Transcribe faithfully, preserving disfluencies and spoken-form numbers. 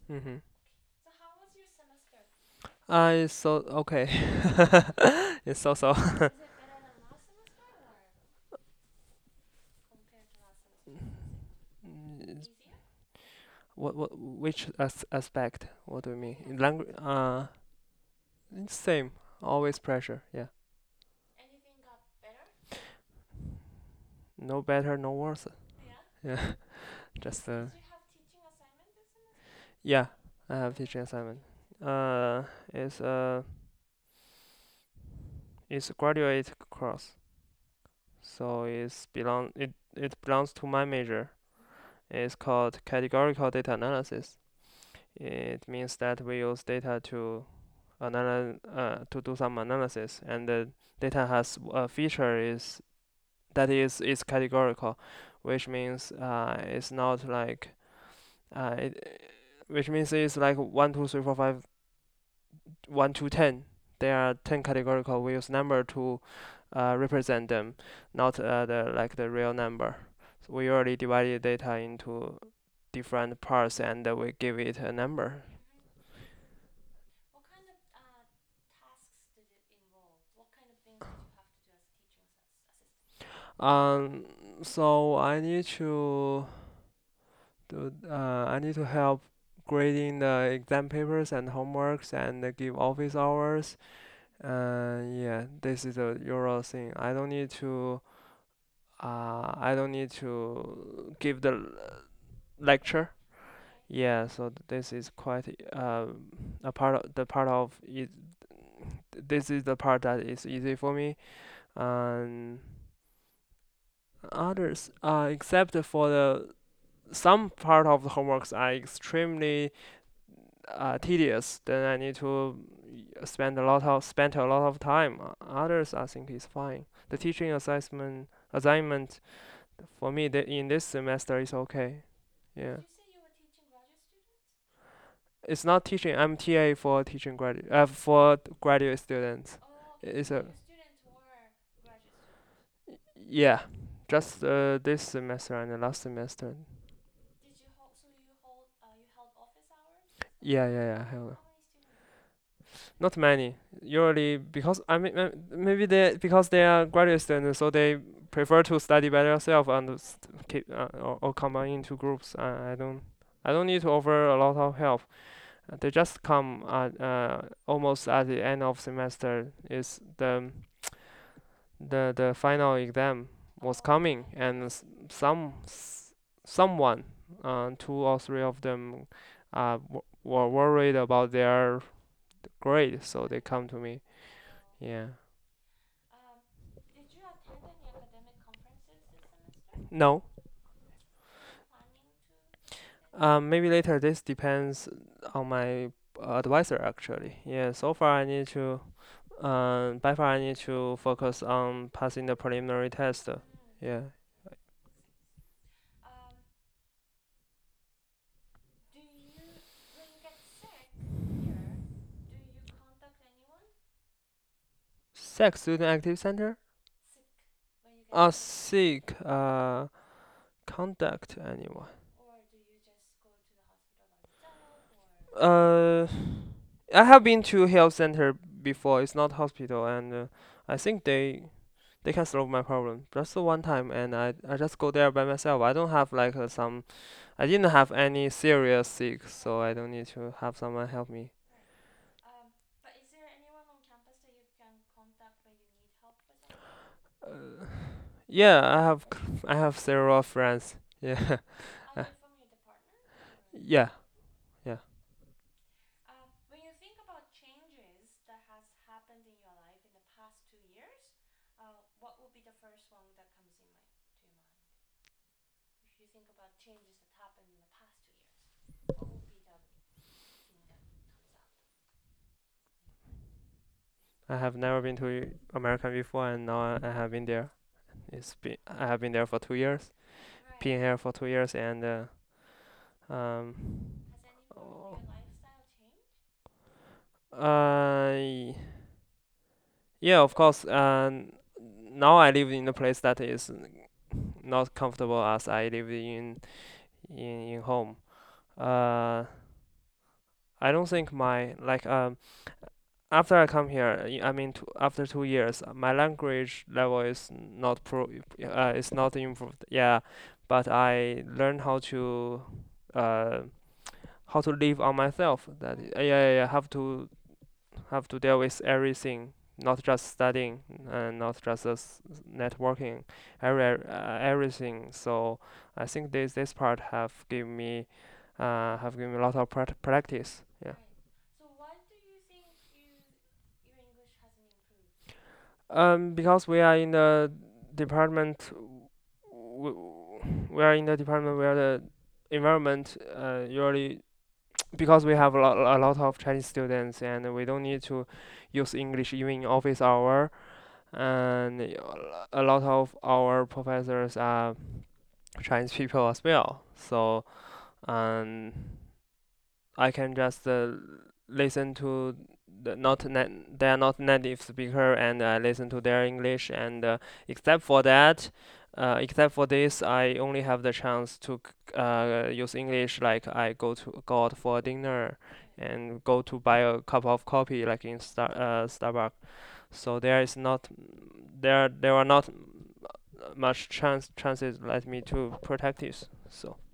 Mm-hmm. Uh, it's so okay. It's so so. Mm, what what which as aspect? What do you mean? In language? Uh, it's same. Always pressure. Yeah. No better, no worse. Yeah. Just uh. Yeah. I have teaching assignment. Uh, it's uh, it's a graduate course. So it's belong it it belongs to my major. It's called categorical data analysis. It means that we use data to analyze uh, to do some analysis, and the data has a feature is that is is categorical, which means uh, it's not like uh, it, which means it's like one two three four five one to ten. There are ten categorical. We use number to uh, represent them, not uh, the like the real number. So we already divided data into different parts, and uh, we give it a number. Um, so I need to do, uh, I need to help grading the exam papers and homeworks and uh, give office hours. Uh, yeah, this is the usual thing. I don't need to, uh, I don't need to give the l- lecture. Yeah, so th- this is quite uh, a part of the part of it. This is the part that is easy for me. And others, uh, except for the some part of the homeworks are extremely uh, tedious, then I need to spend a lot of spend a lot of time. Uh, Others I think is fine. The teaching assessment assignment for me the, in this semester is okay. Yeah, it's not teaching. I'm T A for teaching graduate uh, for graduate students. It's a yeah, just uh, this semester and the last semester. Yeah, yeah, yeah. I have not many. Usually because I mean uh, maybe they because they are graduate students, so they prefer to study by themselves and st- keep uh, or, or combine into groups. I, I don't I don't need to offer a lot of help. Uh, They just come at uh, almost at the end of semester is the the the final exam was coming, and s- some s- someone uh, two or three of them uh, w- were worried about their grade, so they come to me. Yeah. No. Um, maybe later. This depends on my advisor actually. Yeah. So far, I need to. Um, by far, I need to focus on passing the preliminary test. Yeah. Sex Student Active Center. Uh, seek. Uh, contact anyone. Uh, I have been to health center before. It's not hospital, and uh, I think they they can solve my problem. Just the one time, and I I just go there by myself. I don't have like uh, some. I didn't have any serious sick, so I don't need to have someone help me. Uh, yeah, I have I have several friends. Yeah. Uh, yeah, yeah. I have never been to America before, and now I have been there. It's been I have been there for two years. Been here for two years, and uh, um, oh, uh, yeah, of course. Um, now I live in a place that is not comfortable as I live in in, in home. Uh, I don't think my like um after I come here, y- I mean, two, after two years, my language level is not pro, uh, is not improved. Yeah, but I learned how to, uh, how to live on myself. That uh, yeah, yeah, yeah, have to have to deal with everything, not just studying and not just us networking, every uh, everything. So I think this this part have given me, uh, have given me a lot of prac- practice. Yeah. Um, because we are in the department, w- we are in the department where the environment uh, usually because we have a lot, a lot of Chinese students and we don't need to use English even in office hour, and a lot of our professors are Chinese people as well. So, um, I can just uh, listen to the not nat- they are not native speaker and I listen to their English and uh, except for that, uh, except for this, I only have the chance to c- uh, use English like I go to go out for dinner and go to buy a cup of coffee like in Star uh, Starbucks. So there is not there there are not much chance chances let me to practice. So